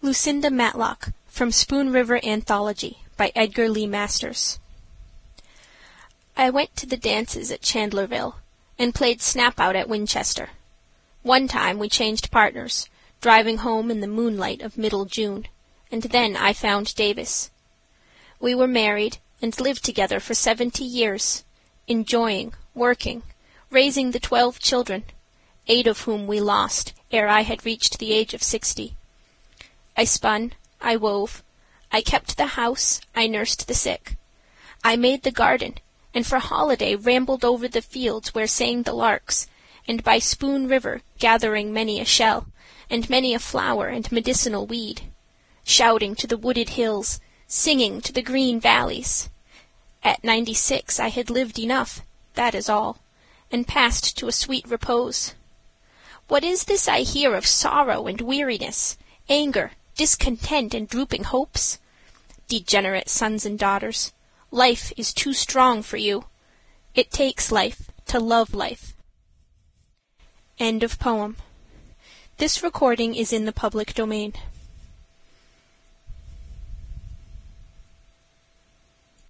Lucinda Matlock, from Spoon River Anthology, by Edgar Lee Masters. I went to the dances at Chandlerville, and played snap-out at Winchester. One time we changed partners, driving home in the moonlight of middle June, and then I found Davis. We were married, and lived together for 70 years, enjoying, working, raising the 12 children, 8 of whom we lost ere I had reached the age of 60. I spun, I wove, I kept the house, I nursed the sick. I made the garden, and for holiday rambled over the fields where sang the larks, and by Spoon River gathering many a shell, and many a flower and medicinal weed, shouting to the wooded hills, singing to the green valleys. At 96 I had lived enough, that is all, and passed to a sweet repose. What is this I hear of sorrow and weariness, anger, discontent, and drooping hopes? Degenerate sons and daughters, life is too strong for you. It takes life to love life. End of poem. This recording is in the public domain.